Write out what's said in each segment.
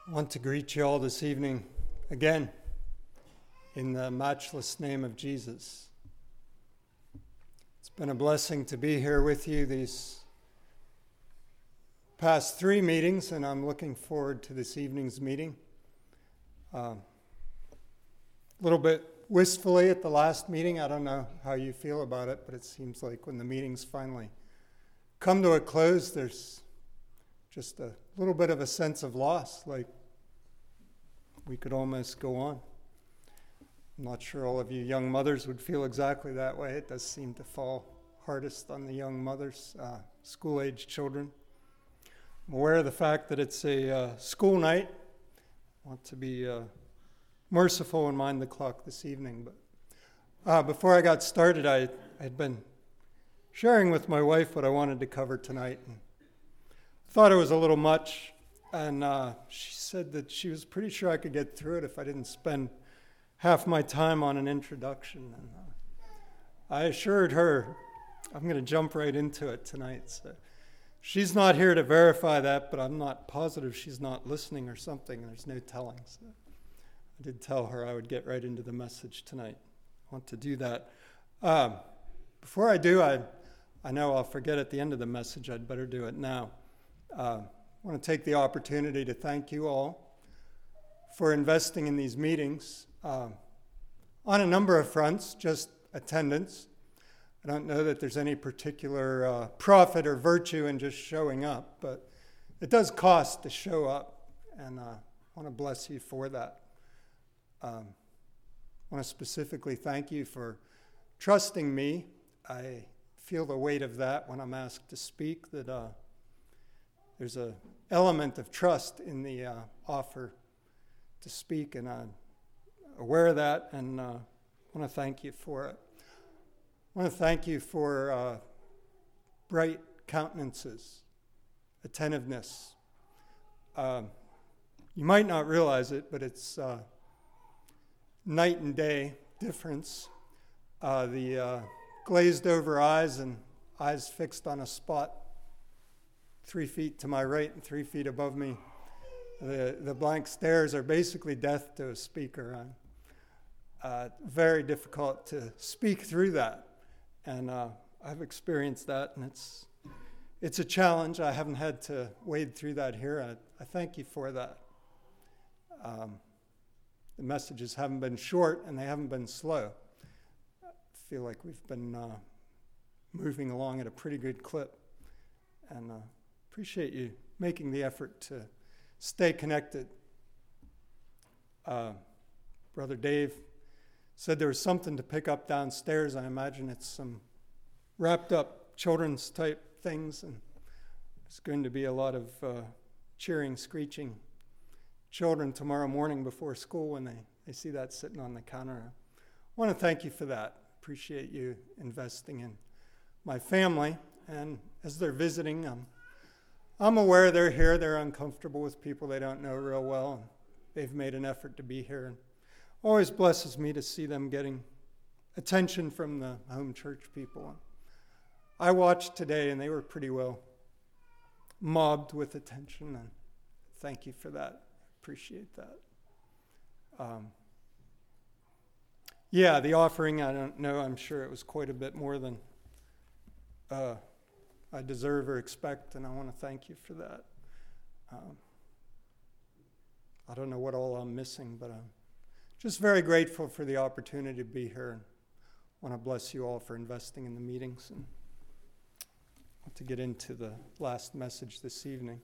I want to greet you all this evening again in the matchless name of Jesus. It's been a blessing to be here with you these past 3 meetings, and I'm looking forward to this evening's meeting. A little bit wistfully at the last meeting. I don't know how you feel about it, but it seems like when the meetings finally come to a close, there's just a little bit of a sense of loss, like we could almost go on. I'm not sure all of you young mothers would feel exactly that way. It does seem to fall hardest on the young mothers, school-age children. I'm aware of the fact that it's a school night. I want to be merciful and mind the clock this evening. But before I got started, I had been sharing with my wife what I wanted to cover tonight, and thought it was a little much, and she said that she was pretty sure I could get through it if I didn't spend half my time on an introduction. And I assured her I'm going to jump right into it tonight. So she's not here to verify that, but I'm not positive she's not listening or something. There's no telling. So I did tell her I would get right into the message tonight. I want to do that. Before I do, I know I'll forget at the end of the message. I'd better do it now. I want to take the opportunity to thank you all for investing in these meetings on a number of fronts, just attendance. I don't know that there's any particular profit or virtue in just showing up, but it does cost to show up, and I want to bless you for that. I want to specifically thank you for trusting me. I feel the weight of that when I'm asked to speak, that there's an element of trust in the offer to speak, and I'm aware of that, and I want to thank you for it. I want to thank you for bright countenances, attentiveness. You might not realize it, but it's night and day difference. The glazed over eyes and eyes fixed on a spot 3 feet to my right and 3 feet above me. The blank stares are basically death to a speaker. Very difficult to speak through that, and I've experienced that, and it's a challenge. I haven't had to wade through that here. I thank you for that. The messages haven't been short, and they haven't been slow. I feel like we've been moving along at a pretty good clip, and appreciate you making the effort to stay connected. Brother Dave said there was something to pick up downstairs. I imagine it's some wrapped up children's type things, and there's going to be a lot of cheering, screeching children tomorrow morning before school when they see that sitting on the counter. I want to thank you for that. Appreciate you investing in my family, and as they're visiting, I'm aware they're here. They're uncomfortable with people they don't know real well, and they've made an effort to be here. And always blesses me to see them getting attention from the home church people. I watched today, and they were pretty well mobbed with attention, and thank you for that. Appreciate that. The offering, I don't know. I'm sure it was quite a bit more than I deserve or expect, and I want to thank you for that. I don't know what all I'm missing, but I'm just very grateful for the opportunity to be here, and I want to bless you all for investing in the meetings, and I want to get into the last message this evening.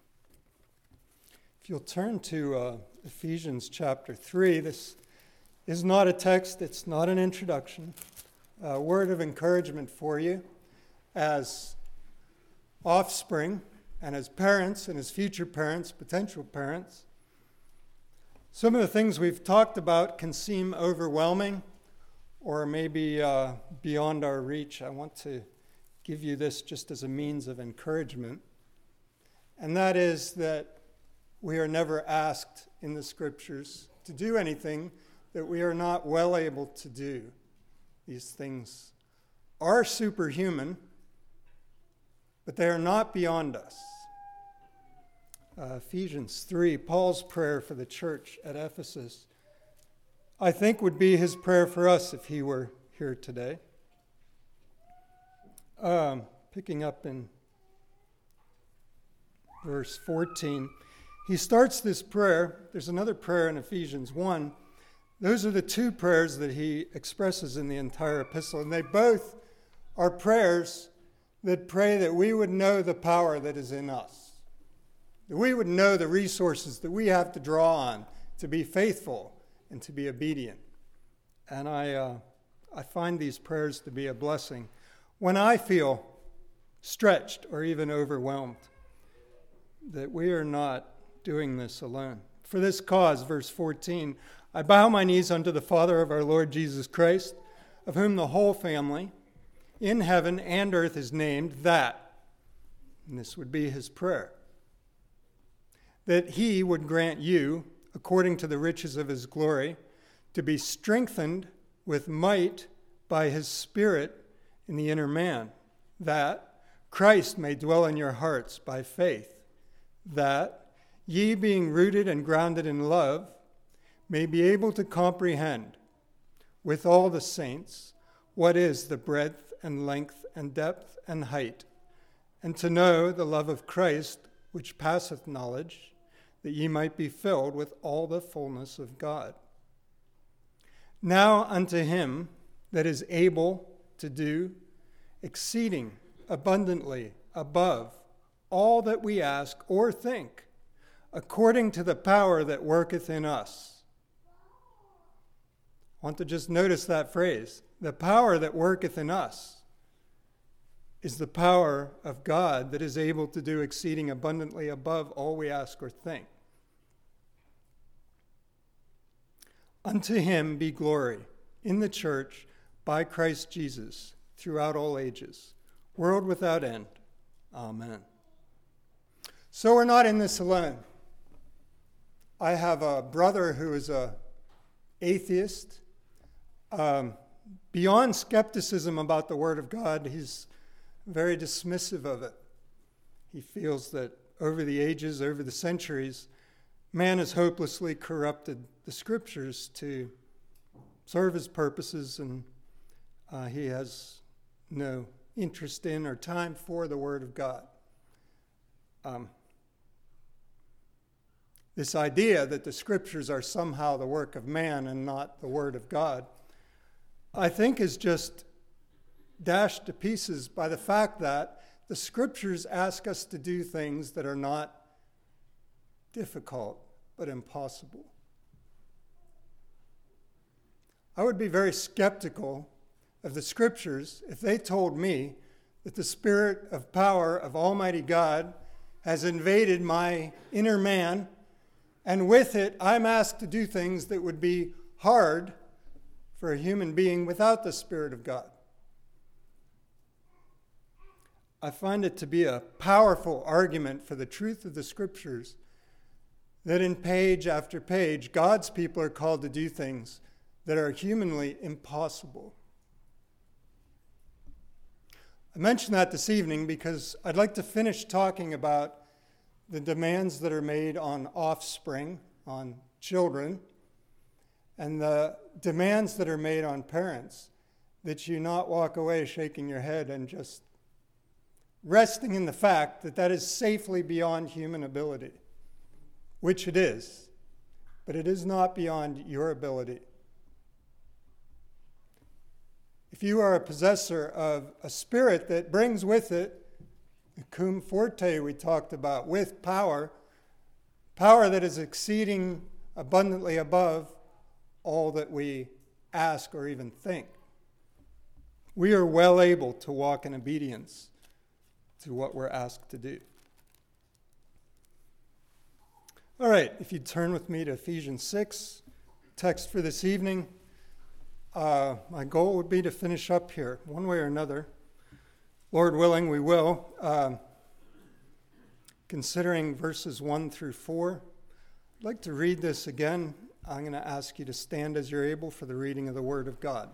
If you'll turn to Ephesians chapter 3, this is not a text, it's not an introduction, a word of encouragement for you as offspring and as parents and as future parents, potential parents. Some of the things we've talked about can seem overwhelming or maybe beyond our reach. I want to give you this just as a means of encouragement, and that is that we are never asked in the scriptures to do anything that we are not well able to do. These things are superhuman, but they are not beyond us. Ephesians 3, Paul's prayer for the church at Ephesus, I think would be his prayer for us if he were here today. Picking up in verse 14, he starts this prayer. There's another prayer in Ephesians 1. Those are the two prayers that he expresses in the entire epistle, and they both are prayers that pray that we would know the power that is in us, that we would know the resources that we have to draw on to be faithful and to be obedient. And I find these prayers to be a blessing when I feel stretched or even overwhelmed, that we are not doing this alone. For this cause, verse 14, I bow my knees unto the Father of our Lord Jesus Christ, of whom the whole family in heaven and earth is named, that, and this would be his prayer, that he would grant you, according to the riches of his glory, to be strengthened with might by his Spirit in the inner man, that Christ may dwell in your hearts by faith, that ye, being rooted and grounded in love, may be able to comprehend with all the saints what is the breadth and length and depth and height, and to know the love of Christ, which passeth knowledge, that ye might be filled with all the fullness of God. Now unto him that is able to do exceeding abundantly above all that we ask or think, according to the power that worketh in us. I want to just notice that phrase. The power that worketh in us is the power of God that is able to do exceeding abundantly above all we ask or think. Unto him be glory in the church by Christ Jesus throughout all ages, world without end. Amen. So we're not in this alone. I have a brother who is an atheist. Beyond skepticism about the Word of God, he's very dismissive of it. He feels that over the ages, over the centuries, man has hopelessly corrupted the Scriptures to serve his purposes, and he has no interest in or time for the Word of God. This idea that the Scriptures are somehow the work of man and not the Word of God, I think is just dashed to pieces by the fact that the Scriptures ask us to do things that are not difficult but impossible. I would be very skeptical of the Scriptures if they told me that the Spirit of power of Almighty God has invaded my inner man, and with it I'm asked to do things that would be hard for a human being without the Spirit of God. I find it to be a powerful argument for the truth of the Scriptures that in page after page, God's people are called to do things that are humanly impossible. I mention that this evening because I'd like to finish talking about the demands that are made on offspring, on children, and the demands that are made on parents, that you not walk away shaking your head and just resting in the fact that that is safely beyond human ability, which it is, but it is not beyond your ability. If you are a possessor of a spirit that brings with it the cum forte we talked about, with power that is exceeding abundantly above all that we ask or even think, we are well able to walk in obedience to what we're asked to do. All right, if you'd turn with me to Ephesians 6, text for this evening. My goal would be to finish up here, one way or another. Lord willing, we will. Considering verses 1 through 4, I'd like to read this again. I'm going to ask you to stand as you're able for the reading of the Word of God.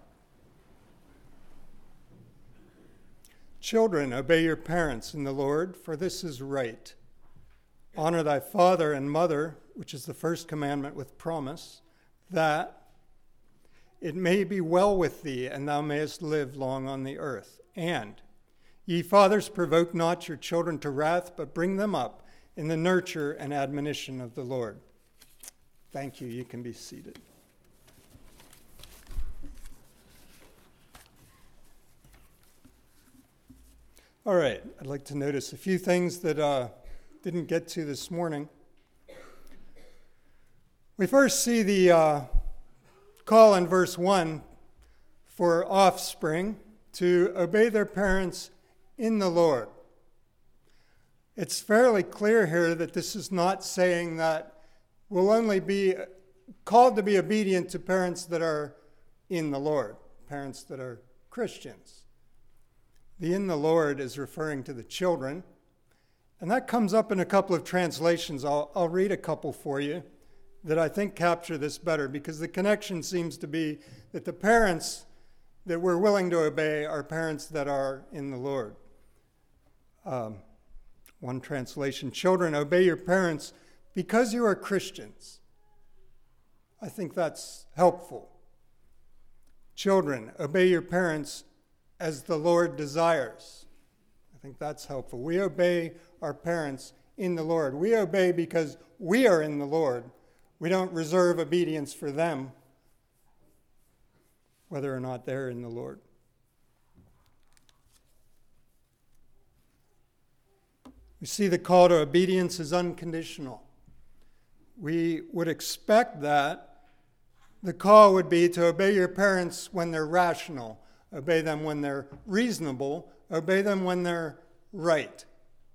Children, obey your parents in the Lord, for this is right. Honor thy father and mother, which is the first commandment with promise, that it may be well with thee, and thou mayest live long on the earth. And ye fathers, provoke not your children to wrath, but bring them up in the nurture and admonition of the Lord. Thank you. You can be seated. All right. I'd like to notice a few things that didn't get to this morning. We first see the call in verse 1 for offspring to obey their parents in the Lord. It's fairly clear here that this is not saying that we'll only be called to be obedient to parents that are in the Lord, parents that are Christians. The in the Lord is referring to the children, and that comes up in a couple of translations. I'll read a couple for you that I think capture this better, because the connection seems to be that the parents that we're willing to obey are parents that are in the Lord. One translation, children, obey your parents because you are Christians. I think that's helpful. Children, obey your parents as the Lord desires. I think that's helpful. We obey our parents in the Lord. We obey because we are in the Lord. We don't reserve obedience for them, whether or not they're in the Lord. We see the call to obedience is unconditional. We would expect that the call would be to obey your parents when they're rational, obey them when they're reasonable, obey them when they're right.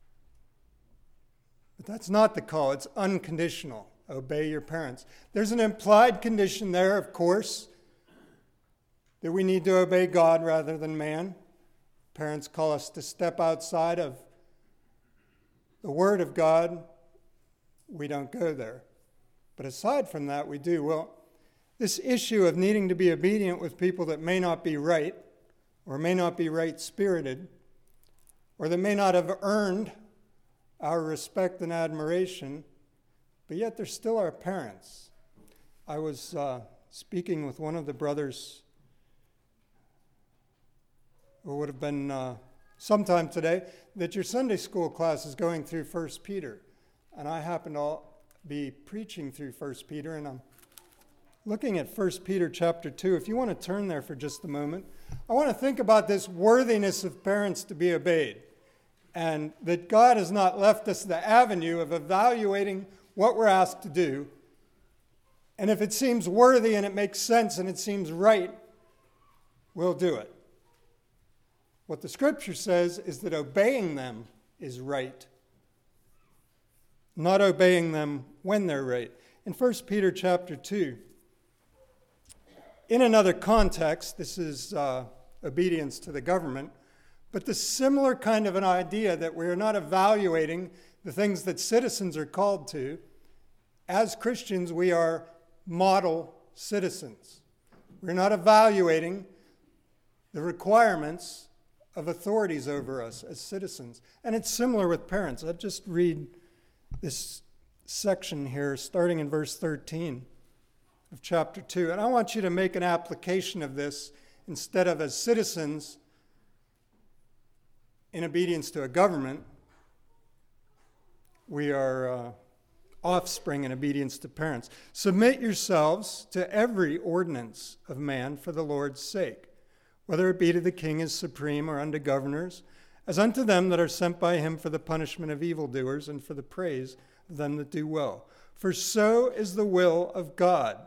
But that's not the call. It's unconditional. Obey your parents. There's an implied condition there, of course, that we need to obey God rather than man. Parents call us to step outside of the Word of God. We don't go there. But aside from that, we do. Well, this issue of needing to be obedient with people that may not be right, or may not be right-spirited, or that may not have earned our respect and admiration, but yet they're still our parents. I was speaking with one of the brothers, or would have been sometime today, that your Sunday school class is going through 1 Peter. And I happen to be preaching through 1 Peter, and I'm looking at 1 Peter chapter 2. If you want to turn there for just a moment, I want to think about this worthiness of parents to be obeyed, and that God has not left us the avenue of evaluating what we're asked to do. And if it seems worthy and it makes sense and it seems right, we'll do it. What the Scripture says is that obeying them is right, not obeying them when they're right. In 1 Peter chapter 2, in another context, this is obedience to the government, but the similar kind of an idea that we're not evaluating the things that citizens are called to. As Christians, we are model citizens. We're not evaluating the requirements of authorities over us as citizens. And it's similar with parents. I'll just read this section here, starting in verse 13 of chapter 2. And I want you to make an application of this instead of as citizens in obedience to a government. We are offspring in obedience to parents. Submit yourselves to every ordinance of man for the Lord's sake, whether it be to the king as supreme or unto governors, as unto them that are sent by him for the punishment of evildoers and for the praise of them that do well. For so is the will of God,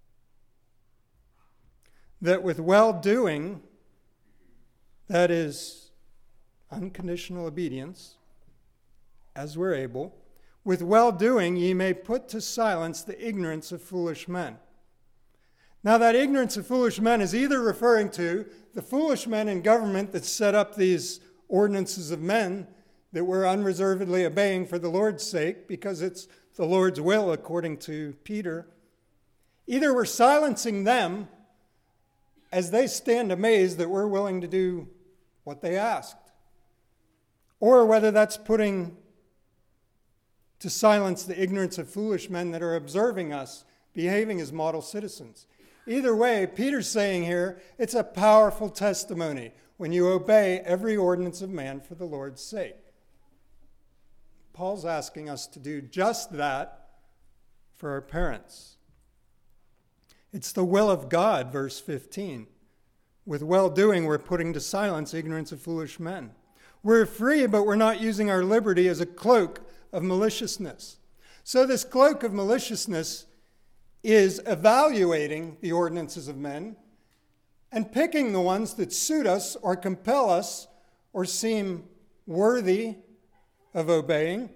that with well-doing, that is unconditional obedience, as we're able, with well-doing ye may put to silence the ignorance of foolish men. Now that ignorance of foolish men is either referring to the foolish men in government that set up these ordinances of men that we're unreservedly obeying for the Lord's sake because it's the Lord's will according to Peter. Either we're silencing them as they stand amazed that we're willing to do what they asked, or whether that's putting to silence the ignorance of foolish men that are observing us, behaving as model citizens. Either way, Peter's saying here, it's a powerful testimony when you obey every ordinance of man for the Lord's sake. Paul's asking us to do just that for our parents. It's the will of God, verse 15. With well-doing, we're putting to silence ignorance of foolish men. We're free, but we're not using our liberty as a cloak of maliciousness. So this cloak of maliciousness is evaluating the ordinances of men and picking the ones that suit us or compel us or seem worthy of obeying.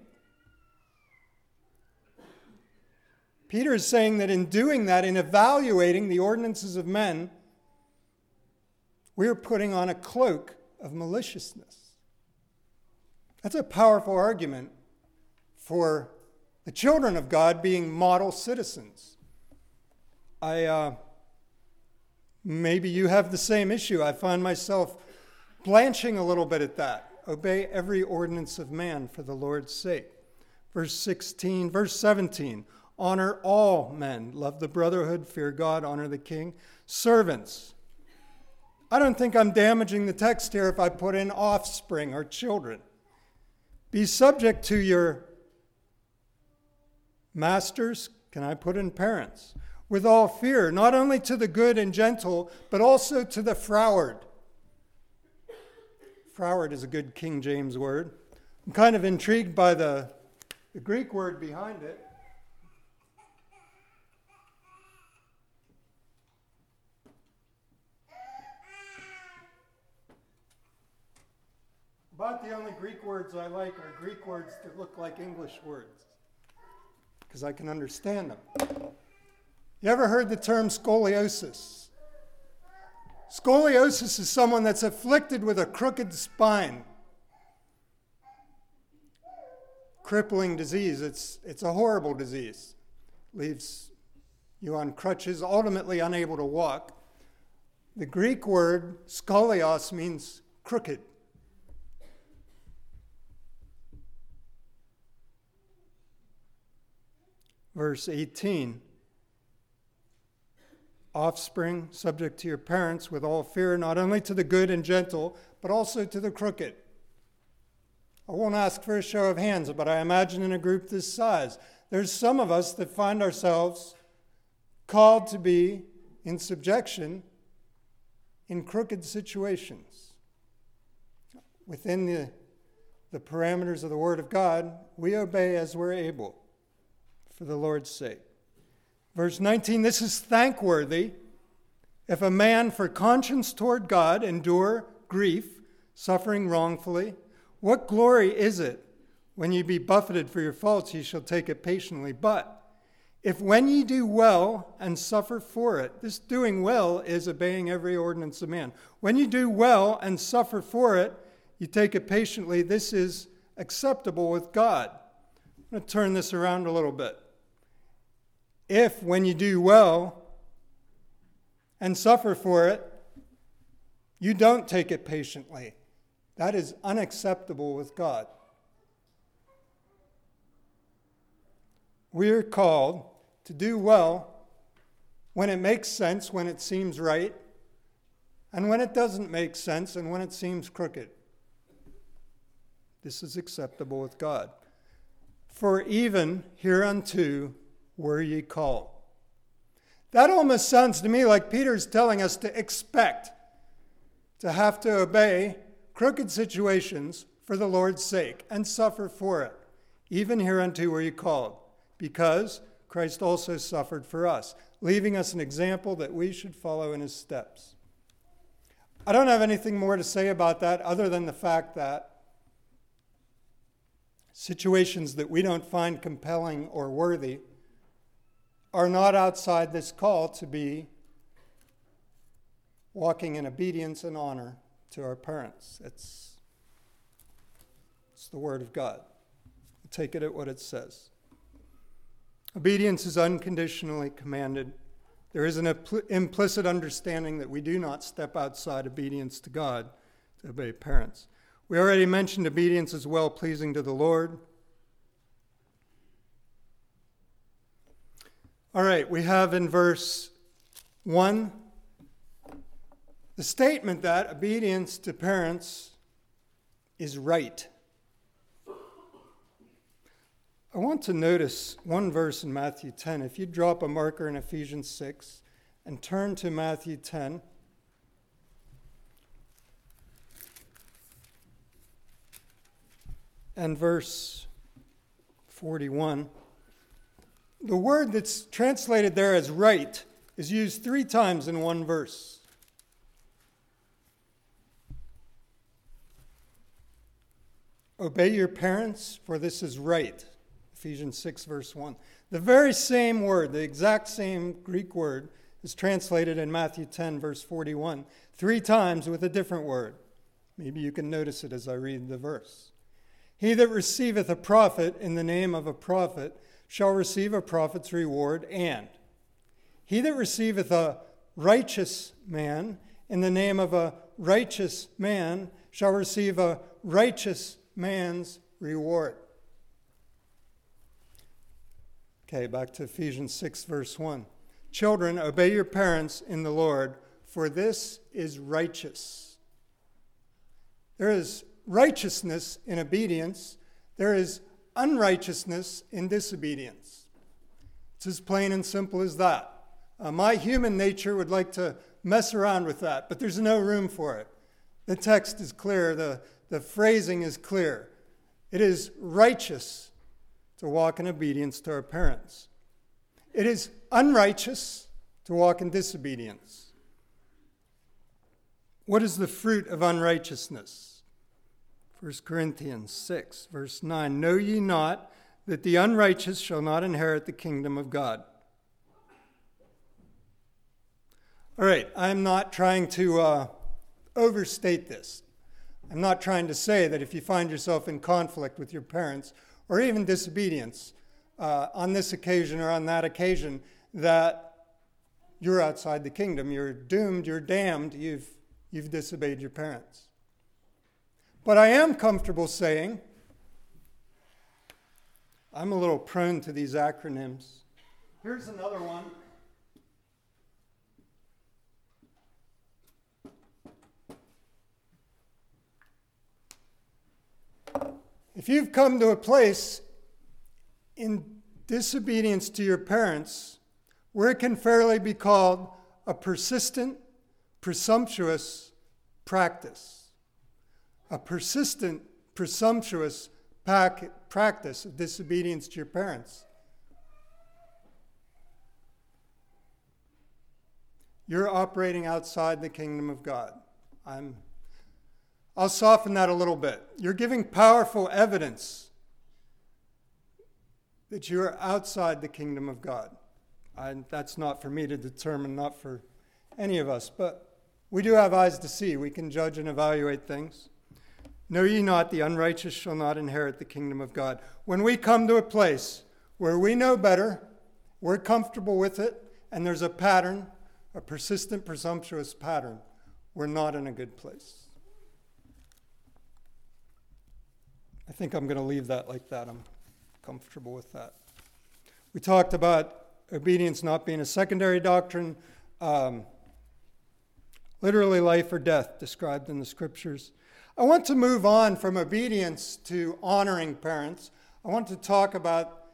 Peter is saying that in doing that, in evaluating the ordinances of men, we're putting on a cloak of maliciousness. That's a powerful argument for the children of God being model citizens. Maybe you have the same issue. I find myself blanching a little bit at that. Obey every ordinance of man for the Lord's sake. Verse 17, honor all men. Love the brotherhood, fear God, honor the king. Servants. I don't think I'm damaging the text here if I put in offspring or children. Be subject to your masters. Can I put in parents? With all fear, not only to the good and gentle, but also to the froward. Froward is a good King James word. I'm kind of intrigued by the Greek word behind it. About the only Greek words I like are Greek words that look like English words, because I can understand them. You ever heard the term scoliosis? Scoliosis is someone that's afflicted with a crooked spine. Crippling disease. It's a horrible disease. Leaves you on crutches, ultimately unable to walk. The Greek word scolios means crooked. Verse 18. Offspring, subject to your parents with all fear, not only to the good and gentle, but also to the crooked. I won't ask for a show of hands, but I imagine in a group this size, there's some of us that find ourselves called to be in subjection in crooked situations. Within the parameters of the Word of God, we obey as we're able for the Lord's sake. Verse 19, this is thankworthy if a man for conscience toward God endure grief, suffering wrongfully. What glory is it when ye be buffeted for your faults, ye shall take it patiently. But if when ye do well and suffer for it, this doing well is obeying every ordinance of man. When you do well and suffer for it, you take it patiently. This is acceptable with God. I'm going to turn this around a little bit. If, when you do well and suffer for it, you don't take it patiently, that is unacceptable with God. We are called to do well when it makes sense, when it seems right, and when it doesn't make sense and when it seems crooked. This is acceptable with God. For even hereunto were ye called. That almost sounds to me like Peter's telling us to expect to have to obey crooked situations for the Lord's sake and suffer for it. Even hereunto were ye called, because Christ also suffered for us, leaving us an example that we should follow in his steps. I don't have anything more to say about that other than the fact that situations that we don't find compelling or worthy are not outside this call to be walking in obedience and honor to our parents. It's the Word of God. Take it at what it says. Obedience is unconditionally commanded. There is an implicit understanding that we do not step outside obedience to God to obey parents. We already mentioned obedience is well-pleasing to the Lord. All right, we have in verse 1 the statement that obedience to parents is right. I want to notice one verse in Matthew 10. If you drop a marker in Ephesians 6 and turn to Matthew 10, and verse 41, the word that's translated there as right is used 3 times in one verse. Obey your parents, for this is right. Ephesians 6, verse 1. The very same word, the exact same Greek word, is translated in Matthew 10, verse 41, 3 times with a different word. Maybe you can notice it as I read the verse. He that receiveth a prophet in the name of a prophet shall receive a prophet's reward, and he that receiveth a righteous man in the name of a righteous man shall receive a righteous man's reward. Okay, back to Ephesians 6, verse 1. Children, obey your parents in the Lord, for this is righteous. There is righteousness in obedience. There is unrighteousness in disobedience. It's as plain and simple as that. My human nature would like to mess around with that, but there's no room for it. The text is clear. The phrasing is clear. It is righteous to walk in obedience to our parents. It is unrighteous to walk in disobedience. What is the fruit of unrighteousness? 1 Corinthians 6, verse 9. Know ye not that the unrighteous shall not inherit the kingdom of God? All right, I'm not trying to overstate this. I'm not trying to say that if you find yourself in conflict with your parents or even disobedience on this occasion or on that occasion, that you're outside the kingdom. You're doomed, you're damned, you've disobeyed your parents. But I am comfortable saying, I'm a little prone to these acronyms. Here's another one. If you've come to a place in disobedience to your parents where it can fairly be called a persistent, presumptuous practice, a persistent, presumptuous practice of disobedience to your parents, you're operating outside the kingdom of God. I'll soften that a little bit. You're giving powerful evidence that you are outside the kingdom of God. That's not for me to determine, not for any of us, but we do have eyes to see. We can judge and evaluate things. Know ye not, the unrighteous shall not inherit the kingdom of God. When we come to a place where we know better, we're comfortable with it, and there's a pattern, a persistent, presumptuous pattern, we're not in a good place. I think I'm going to leave that like that. I'm comfortable with that. We talked about obedience not being a secondary doctrine, literally life or death described in the scriptures. I want to move on from obedience to honoring parents. I want to talk about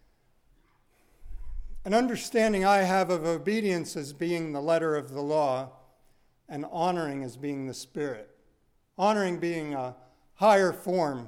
an understanding I have of obedience as being the letter of the law and honoring as being the spirit. Honoring being a higher form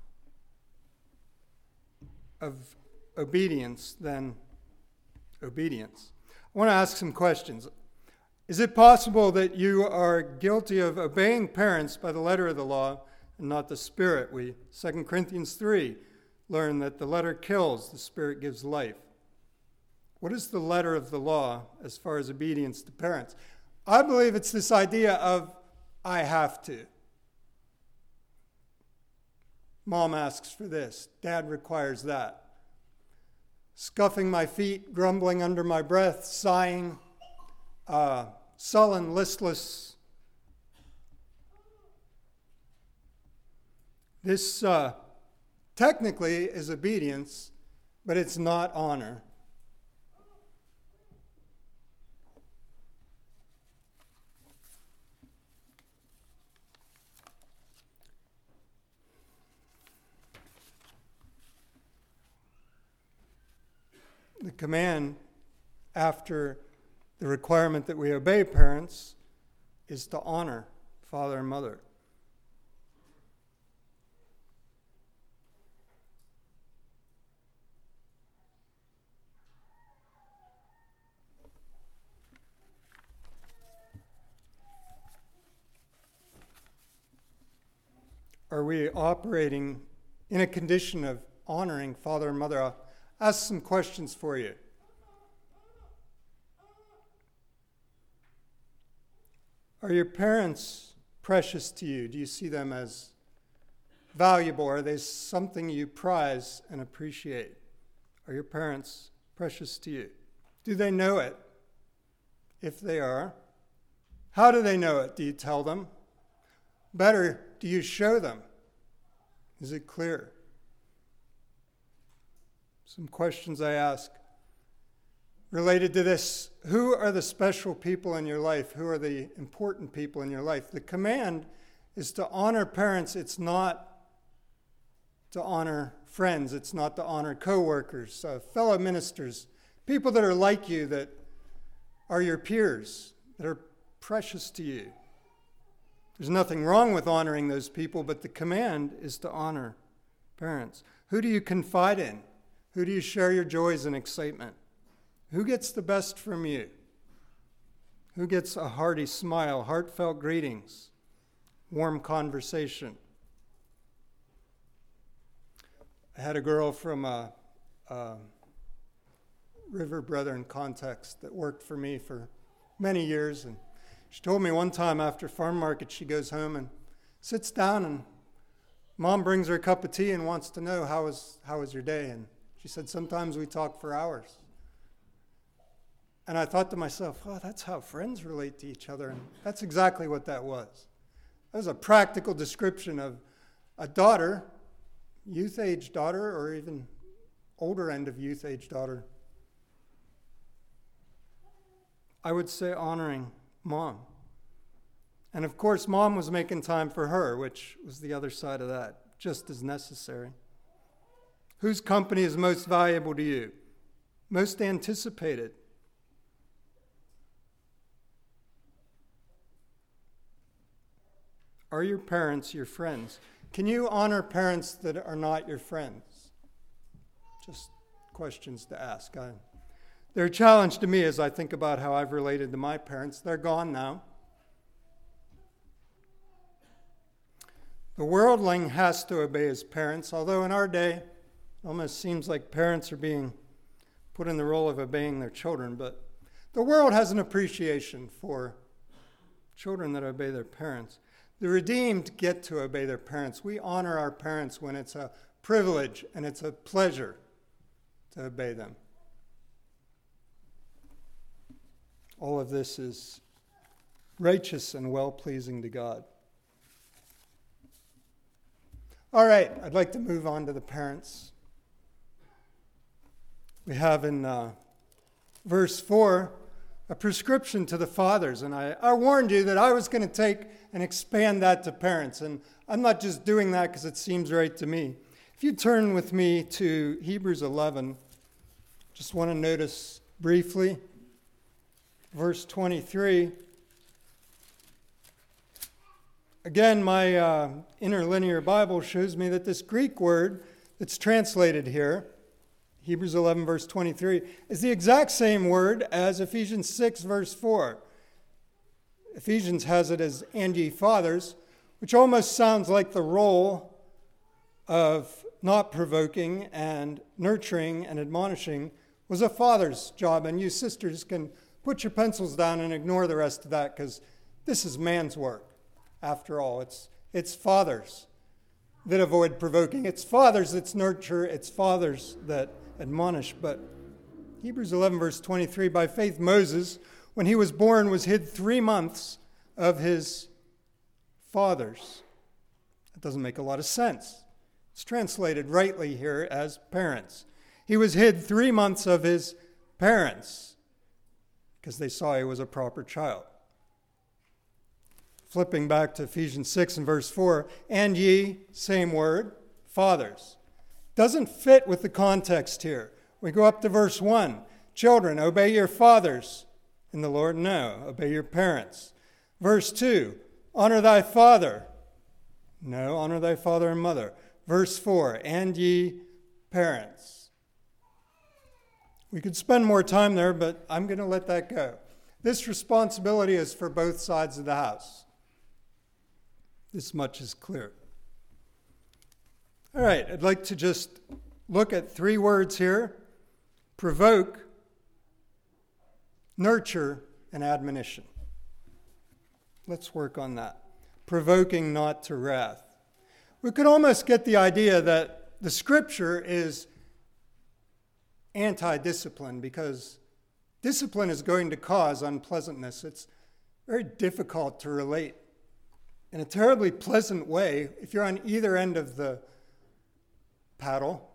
of obedience than obedience. I want to ask some questions. Is it possible that you are guilty of obeying parents by the letter of the law and not the spirit? 2 Corinthians 3, learn that the letter kills, the spirit gives life. What is the letter of the law as far as obedience to parents? I believe it's this idea of I have to. Mom asks for this. Dad requires that. Scuffing my feet, grumbling under my breath, sighing, sullen, listless. This technically is obedience, but it's not honor. the command after the requirement that we obey parents is to honor father and mother. Are we operating in a condition of honoring father and mother? I'll ask some questions for you. Are your parents precious to you? Do you see them as valuable? Are they something you prize and appreciate? Are your parents precious to you? Do they know it? If they are, how do they know it? Do you tell them? Better, do you show them? Is it clear? Some questions I ask related to this. Who are the special people in your life? Who are the important people in your life? The command is to honor parents. It's not to honor friends. It's not to honor co-workers, fellow ministers, people that are like you, that are your peers, that are precious to you. There's nothing wrong with honoring those people, but the command is to honor parents. Who do you confide in? Who do you share your joys and excitement? Who gets the best from you? Who gets a hearty smile, heartfelt greetings, warm conversation? I had a girl from a River Brethren context that worked for me for many years, and she told me one time after farm market, she goes home and sits down, and Mom brings her a cup of tea and wants to know, how was your day? And she said, sometimes we talk for hours. And I thought to myself, oh, that's how friends relate to each other. And that's exactly what that was. That was a practical description of a daughter, youth-age daughter, or even older end of youth-age daughter. I would say honoring Mom. And of course, Mom was making time for her, which was the other side of that, just as necessary. Whose company is most valuable to you? Most anticipated? Are your parents your friends? Can you honor parents that are not your friends? Just questions to ask. They're a challenge to me as I think about how I've related to my parents. They're gone now. The worldling has to obey his parents, although in our day, it almost seems like parents are being put in the role of obeying their children. But the world has an appreciation for children that obey their parents. The redeemed get to obey their parents. We honor our parents when it's a privilege and it's a pleasure to obey them. All of this is righteous and well-pleasing to God. All right, I'd like to move on to the parents. We have in verse 4 a prescription to the fathers, and I warned you that I was going to take and expand that to parents, and I'm not just doing that because it seems right to me. If you turn with me to Hebrews 11, just want to notice briefly verse 23. Again, my interlinear Bible shows me that this Greek word that's translated here, Hebrews 11, verse 23, is the exact same word as Ephesians 6, verse 4. Ephesians has it as "and ye fathers," which almost sounds like the role of not provoking and nurturing and admonishing was a father's job. And you sisters can put your pencils down and ignore the rest of that, because this is man's work. After all, it's fathers that avoid provoking. It's fathers that nurture. It's fathers that admonish. But Hebrews 11, verse 23, by faith Moses, when he was born, was hid 3 months of his fathers. That doesn't make a lot of sense. It's translated rightly here as parents. He was hid 3 months of his parents because they saw he was a proper child. Flipping back to Ephesians 6 and verse 4, "and ye," same word, fathers. Doesn't fit with the context here. We go up to verse 1. Children, obey your fathers in the Lord. No, obey your parents. Verse 2, honor thy father. No, honor thy father and mother. Verse 4, and ye parents. We could spend more time there, but I'm going to let that go. This responsibility is for both sides of the house. This much is clear. All right, I'd like to just look at 3 words here: provoke, nurture, and admonition. Let's work on that. Provoking not to wrath. We could almost get the idea that the Scripture is anti-discipline because discipline is going to cause unpleasantness. It's very difficult to relate in a terribly pleasant way if you're on either end of the paddle.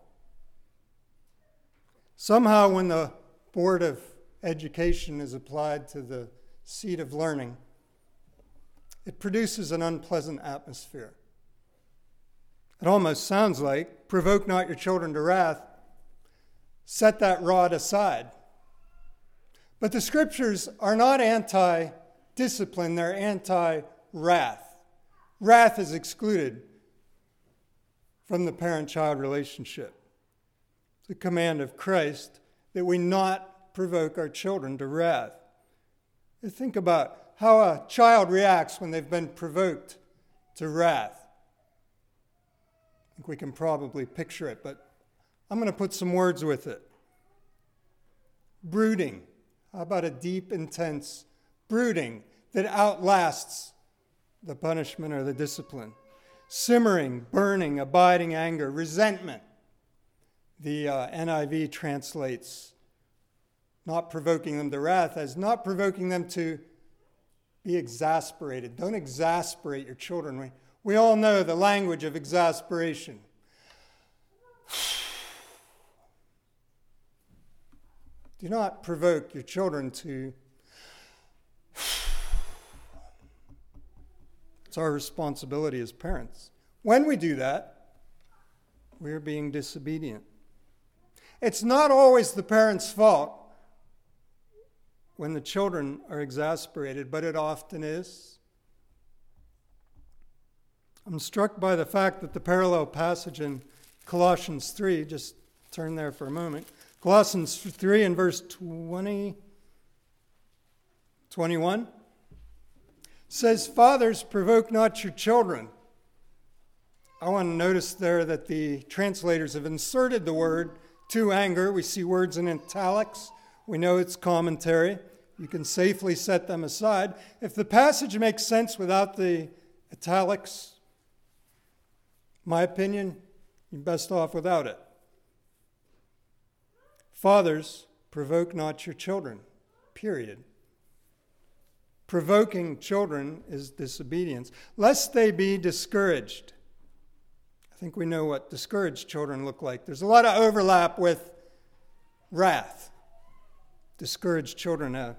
Somehow when the Board of Education is applied to the seat of learning, it produces an unpleasant atmosphere. It almost sounds like, provoke not your children to wrath, set that rod aside. But the Scriptures are not anti-discipline, they're anti-wrath. Wrath is excluded from the parent-child relationship. It's the command of Christ that we not provoke our children to wrath. Think about how a child reacts when they've been provoked to wrath. I think we can probably picture it, but I'm going to put some words with it. Brooding. How about a deep, intense brooding that outlasts the punishment or the discipline? Simmering, burning, abiding anger, resentment. The NIV translates not provoking them to wrath as not provoking them to be exasperated. Don't exasperate your children. We all know the language of exasperation. Do not provoke your children to... It's our responsibility as parents. When we do that, we're being disobedient. It's not always the parent's fault when the children are exasperated, but it often is. I'm struck by the fact that the parallel passage in Colossians 3, just turn there for a moment, Colossians 3 and verse 21 says, fathers, provoke not your children. I want to notice there that the translators have inserted the word to anger. We see words in italics. We know it's commentary. You can safely set them aside. If the passage makes sense without the italics, my opinion, you're best off without it. Fathers, provoke not your children, period. Provoking children is disobedience, lest they be discouraged. I think we know what discouraged children look like. There's a lot of overlap with wrath. Discouraged children have.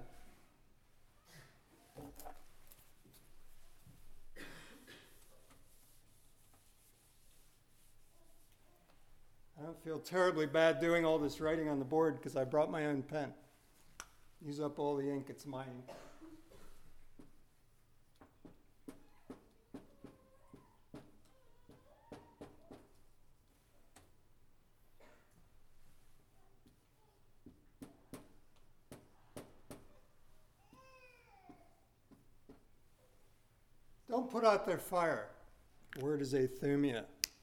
I don't feel terribly bad doing all this writing on the board because I brought my own pen. Use up all the ink, it's my ink. Don't put out their fire. The word is athumia.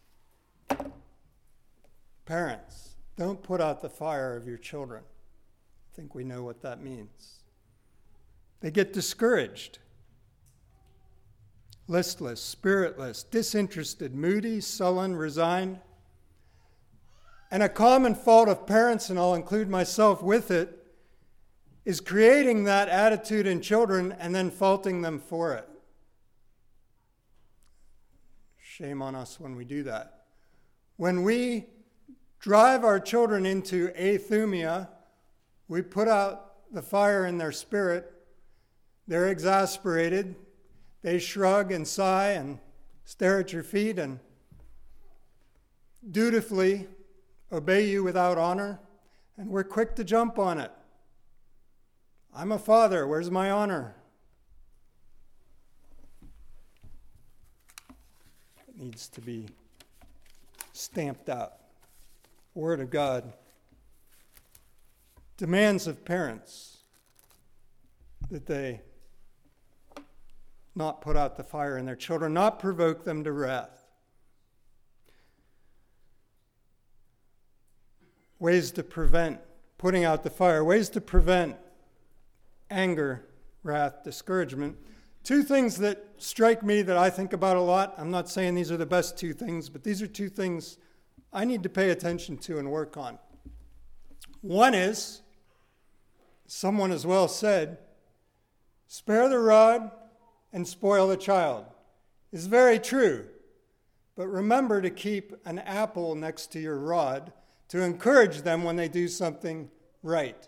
Parents, don't put out the fire of your children. I think we know what that means. They get discouraged, listless, spiritless, disinterested, moody, sullen, resigned. And a common fault of parents, and I'll include myself with it, is creating that attitude in children and then faulting them for it. Shame on us when we do that. When we drive our children into athumia, we put out the fire in their spirit, they're exasperated, they shrug and sigh and stare at your feet and dutifully obey you without honor, and we're quick to jump on it. I'm a father. Where's my honor? It needs to be stamped out. Word of God demands of parents that they not put out the fire in their children, not provoke them to wrath. Ways to prevent putting out the fire, ways to prevent anger, wrath, discouragement. Two things that strike me that I think about a lot. I'm not saying these are the best two things, but these are two things I need to pay attention to and work on. One is, someone has well said, spare the rod and spoil the child. It's very true. But remember to keep an apple next to your rod to encourage them when they do something right.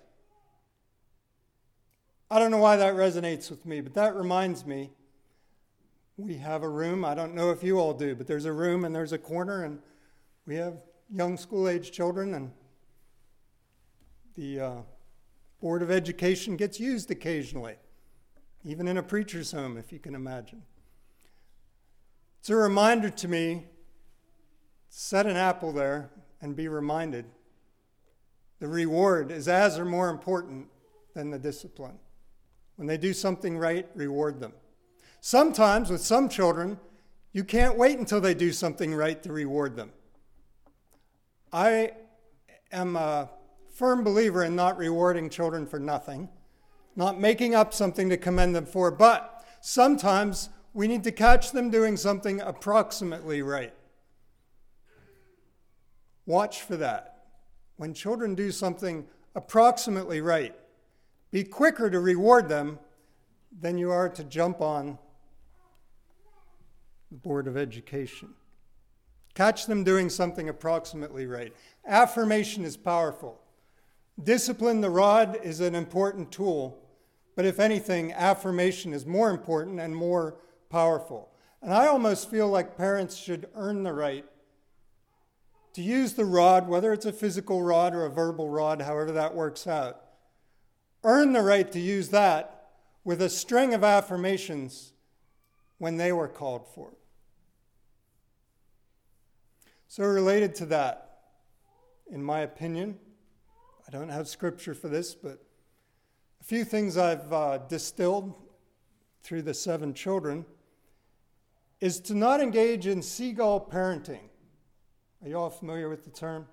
I don't know why that resonates with me, but that reminds me, we have a room. I don't know if you all do, but there's a room and there's a corner, and we have young school-age children, and the Board of Education gets used occasionally, even in a preacher's home, if you can imagine. It's a reminder to me, set an apple there and be reminded the reward is as or more important than the discipline. When they do something right, reward them. Sometimes with some children, you can't wait until they do something right to reward them. I am a firm believer in not rewarding children for nothing, not making up something to commend them for, but sometimes we need to catch them doing something approximately right. Watch for that. When children do something approximately right, be quicker to reward them than you are to jump on the Board of Education. Catch them doing something approximately right. Affirmation is powerful. Discipline, the rod, is an important tool, but if anything, affirmation is more important and more powerful. And I almost feel like parents should earn the right to use the rod, whether it's a physical rod or a verbal rod, however that works out. Earn the right to use that with a string of affirmations when they were called for. So related to that, in my opinion, I don't have scripture for this, but a few things I've distilled through the 7 children is to not engage in seagull parenting. Are you all familiar with the term?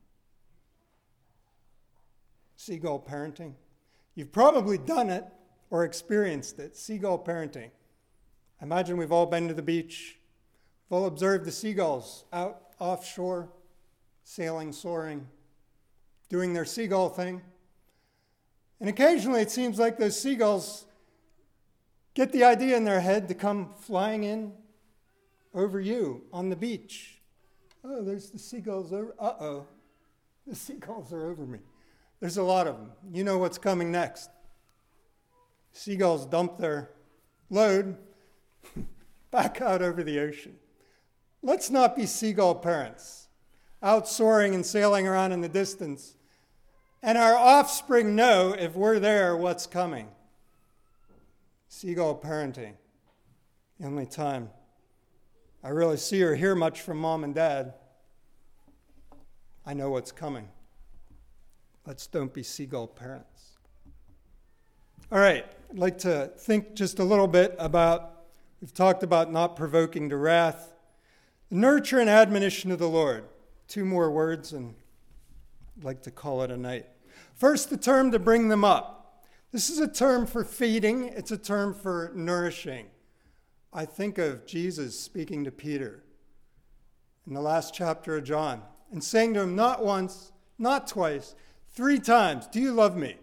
Seagull parenting. You've probably done it or experienced it, seagull parenting. I imagine we've all been to the beach. We've all observed the seagulls out offshore, sailing, soaring, doing their seagull thing. And occasionally it seems like those seagulls get the idea in their head to come flying in over you on the beach. Oh, there's the seagulls over. Uh-oh, the seagulls are over me. There's a lot of them. You know what's coming next. Seagulls dump their load back out over the ocean. Let's not be seagull parents, out soaring and sailing around in the distance. And our offspring know, if we're there, what's coming. Seagull parenting. The only time I really see or hear much from mom and dad, I know what's coming. Let's don't be seagull parents. All right, I'd like to think just a little bit about, we've talked about not provoking to wrath, nurture and admonition of the Lord. 2 more words, and I'd like to call it a night. First, the term to bring them up. This is a term for feeding. It's a term for nourishing. I think of Jesus speaking to Peter in the last chapter of John and saying to him, not once, not twice, 3 times, do you love me?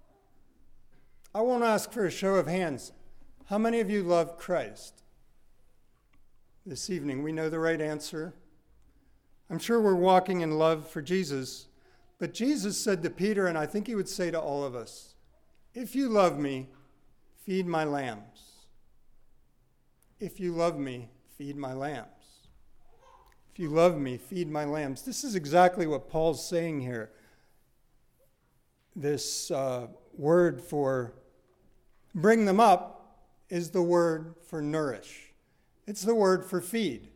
I won't ask for a show of hands. How many of you love Christ? This evening, we know the right answer. I'm sure we're walking in love for Jesus, but Jesus said to Peter, and I think he would say to all of us, if you love me, feed my lambs. If you love me, feed my lambs. If you love me, feed my lambs. This is exactly what Paul's saying here. this word for bring them up is the word for nourish. It's the word for feed.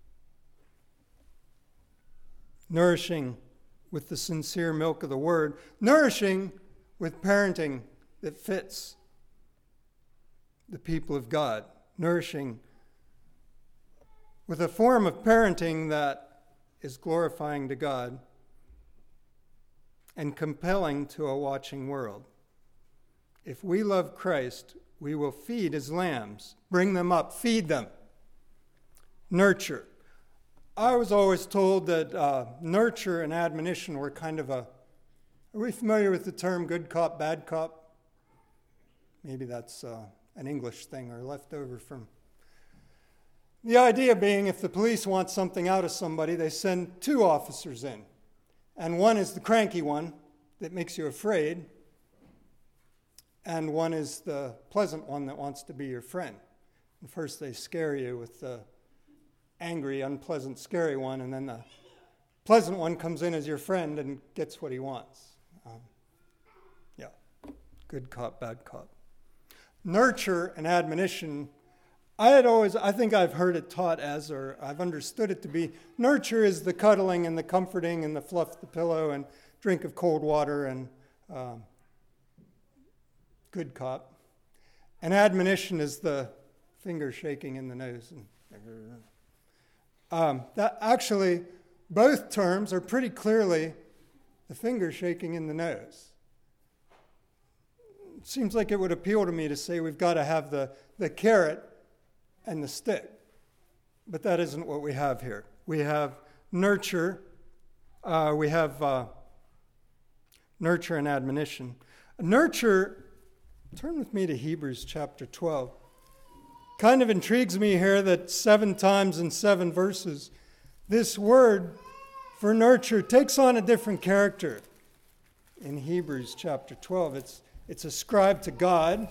Nourishing with the sincere milk of the word. Nourishing with parenting that fits the people of God. Nourishing with a form of parenting that is glorifying to God and compelling to a watching world. If we love Christ, we will feed his lambs, bring them up, feed them, nurture. I was always told that nurture and admonition were kind of are we familiar with the term good cop, bad cop? Maybe that's an English thing or leftover from. The idea being if the police want something out of somebody, they send two officers in. And one is the cranky one that makes you afraid, and one is the pleasant one that wants to be your friend. And first they scare you with the angry, unpleasant, scary one, and then the pleasant one comes in as your friend and gets what he wants. Good cop, bad cop. Nurture and admonition, I think I've heard it taught as, or I've understood it to be, nurture is the cuddling and the comforting and the fluff the pillow and drink of cold water and good cop. And admonition is the finger shaking in the nose. That actually, both terms are pretty clearly the finger shaking in the nose. It seems like it would appeal to me to say we've got to have the carrot and the stick. But that isn't what we have here. We have nurture. Nurture and admonition. Nurture, turn with me to Hebrews chapter 12. Kind of intrigues me here that 7 times in 7 verses, this word for nurture takes on a different character. In Hebrews chapter 12, it's ascribed to God.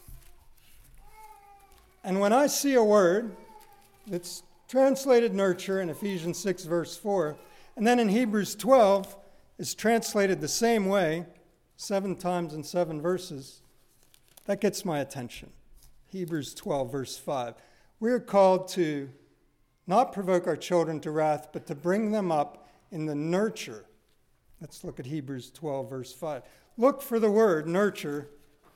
And when I see a word that's translated nurture in Ephesians 6 verse 4, and then in Hebrews 12 is translated the same way, 7 times in 7 verses, that gets my attention. Hebrews 12 verse 5. We're called to not provoke our children to wrath, but to bring them up in the nurture. Let's look at Hebrews 12 verse 5. Look for the word nurture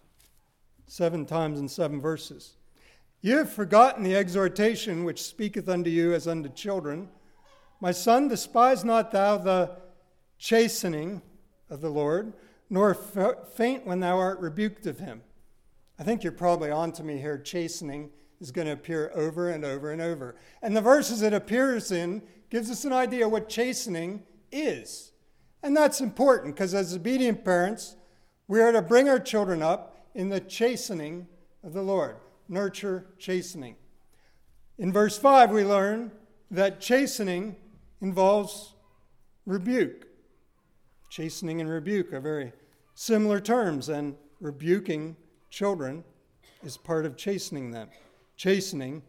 7 times in 7 verses. You have forgotten the exhortation which speaketh unto you as unto children. My son, despise not thou the chastening of the Lord, nor faint when thou art rebuked of him. I think you're probably on to me here. Chastening is going to appear over and over and over. And the verses it appears in gives us an idea what chastening is. And that's important because as obedient parents, we are to bring our children up in the chastening of the Lord. Nurture, chastening. In verse 5, we learn that chastening involves rebuke. Chastening and rebuke are very similar terms, and rebuking children is part of chastening them. Chastening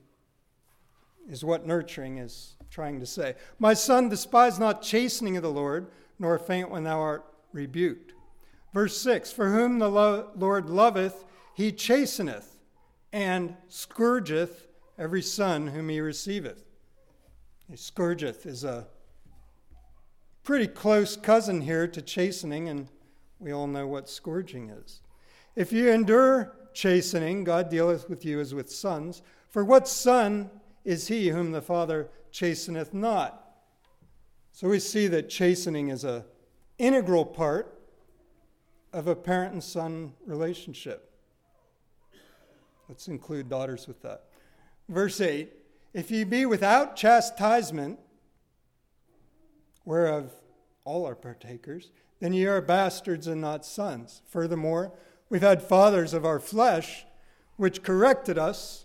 is what nurturing is trying to say. My son, despise not chastening of the Lord, nor faint when thou art rebuked. Verse 6, for whom the Lord loveth, he chasteneth, and scourgeth every son whom he receiveth. Scourgeth is a pretty close cousin here to chastening, and we all know what scourging is. If you endure chastening, God dealeth with you as with sons. For what son is he whom the Father chasteneth not? So we see that chastening is an integral part of a parent and son relationship. Let's include daughters with that. Verse 8, if ye be without chastisement, whereof all are partakers, then ye are bastards and not sons. Furthermore, we've had fathers of our flesh, which corrected us,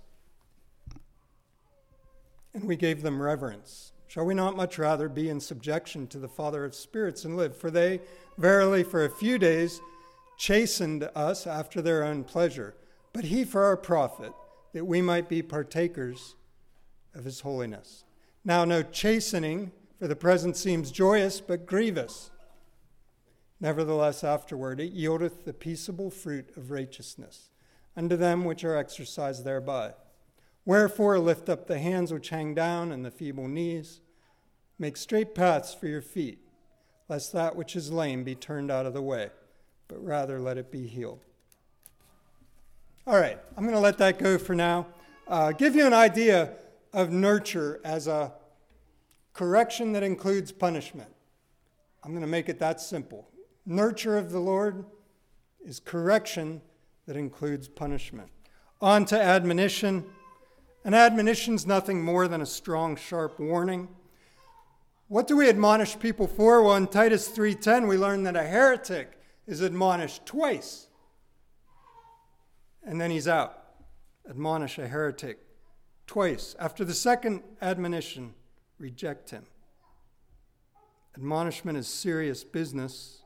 and we gave them reverence. Shall we not much rather be in subjection to the Father of spirits and live? For they, verily, for a few days chastened us after their own pleasure, but he for our profit, that we might be partakers of his holiness. Now no chastening for the present seems joyous, but grievous. Nevertheless, afterward it yieldeth the peaceable fruit of righteousness unto them which are exercised thereby. Wherefore lift up the hands which hang down and the feeble knees. Make straight paths for your feet, lest that which is lame be turned out of the way, but rather let it be healed. All right, I'm going to let that go for now. Give you an idea of nurture as a correction that includes punishment. I'm going to make it that simple. Nurture of the Lord is correction that includes punishment. On to admonition. An admonition is nothing more than a strong, sharp warning. What do we admonish people for? Well, in Titus 3:10, we learn that a heretic is admonished twice. And then he's out. Admonish a heretic twice. After the second admonition, reject him. Admonishment is serious business.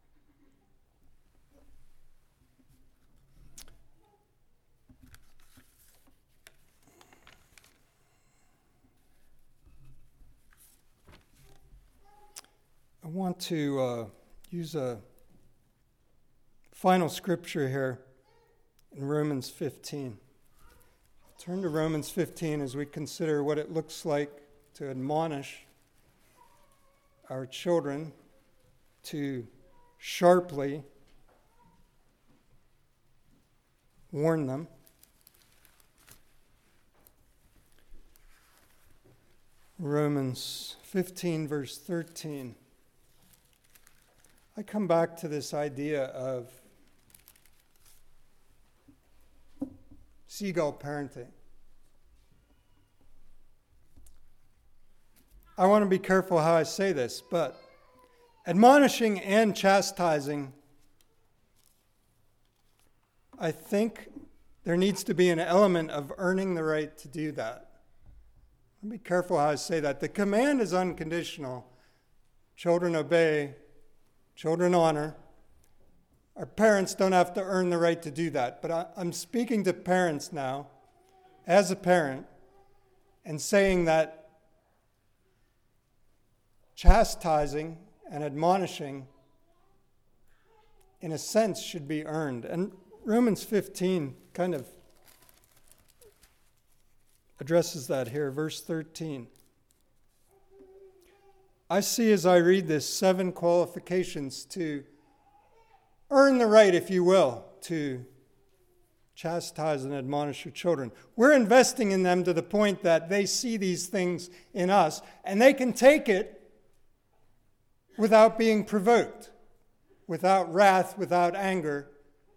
I want to use a final scripture here in Romans 15. Turn to Romans 15 as we consider what it looks like to admonish our children, to sharply warn them. Romans 15, verse 13. I come back to this idea of seagull parenting. I want to be careful how I say this, but admonishing and chastising, I think there needs to be an element of earning the right to do that. I'll be careful how I say that. The command is unconditional. Children obey, children honor. Our parents don't have to earn the right to do that. But I'm speaking to parents now, as a parent, and saying that chastising and admonishing, in a sense, should be earned. And Romans 15 kind of addresses that here, verse 13. I see as I read this 7 qualifications to earn the right, if you will, to chastise and admonish your children. We're investing in them to the point that they see these things in us, and they can take it without being provoked, without wrath, without anger.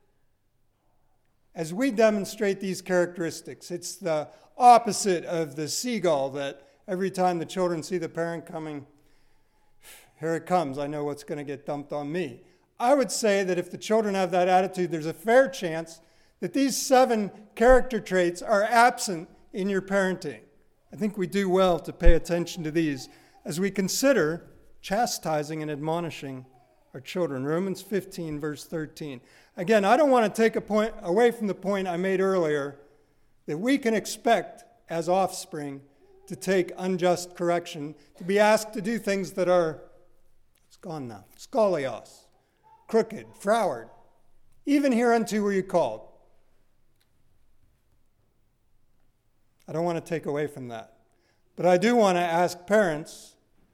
As we demonstrate these characteristics, it's the opposite of the seagull that every time the children see the parent coming, here it comes, I know what's going to get dumped on me. I would say that if the children have that attitude, there's a fair chance that these 7 character traits are absent in your parenting. I think we do well to pay attention to these as we consider chastising and admonishing our children. Romans 15, verse 13. Again, I don't want to take a point away from the point I made earlier that we can expect as offspring to take unjust correction, to be asked to do things that are, it's gone now, scolios, crooked, froward. Even hereunto were you called. I don't want to take away from that. But I do want to ask parents,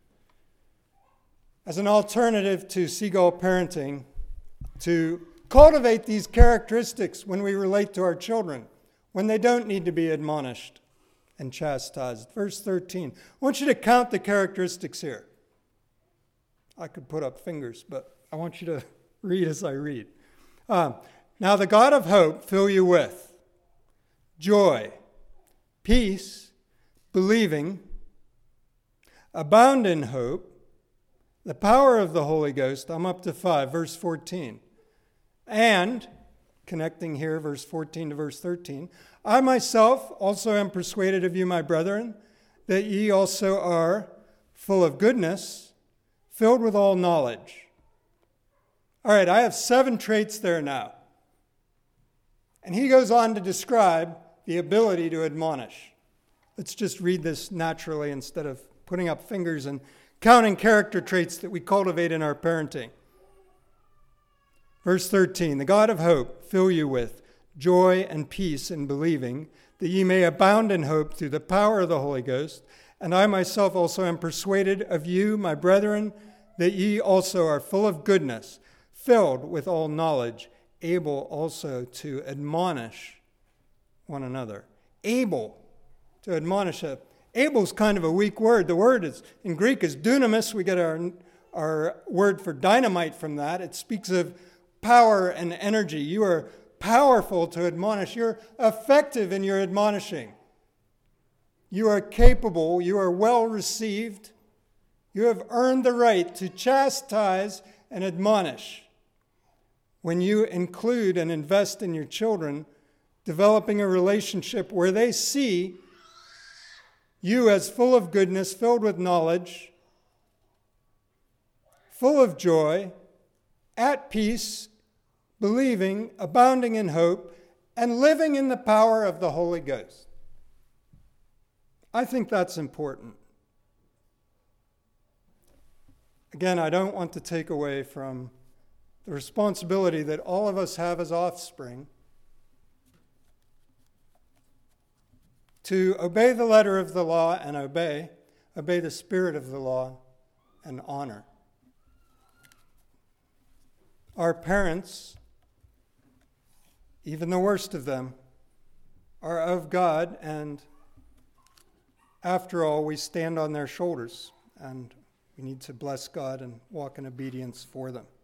as an alternative to seagull parenting, to cultivate these characteristics when we relate to our children, when they don't need to be admonished and chastised. Verse 13. I want you to count the characteristics here. I could put up fingers, but I want you to read as I read. Now the God of hope fill you with joy, peace, believing, abound in hope, the power of the Holy Ghost. I'm up to 5, verse 14. And, connecting here, verse 14 to verse 13, I myself also am persuaded of you, my brethren, that ye also are full of goodness, filled with all knowledge. All right, I have 7 traits there now. And he goes on to describe the ability to admonish. Let's just read this naturally instead of putting up fingers and counting character traits that we cultivate in our parenting. Verse 13, the God of hope fill you with joy and peace in believing, that ye may abound in hope through the power of the Holy Ghost. And I myself also am persuaded of you, my brethren, that ye also are full of goodness, filled with all knowledge, able also to admonish one another. Able to admonish. Able is kind of a weak word. The word is in Greek is dunamis. We get our word for dynamite from that. It speaks of power and energy. You are powerful to admonish. You're effective in your admonishing. You are capable. You are well received. You have earned the right to chastise and admonish. When you include and invest in your children, developing a relationship where they see you as full of goodness, filled with knowledge, full of joy, at peace, believing, abounding in hope, and living in the power of the Holy Ghost. I think that's important. Again, I don't want to take away from the responsibility that all of us have as offspring to obey the letter of the law and obey the spirit of the law and honor. Our parents, even the worst of them, are of God, and after all, we stand on their shoulders, and we need to bless God and walk in obedience for them.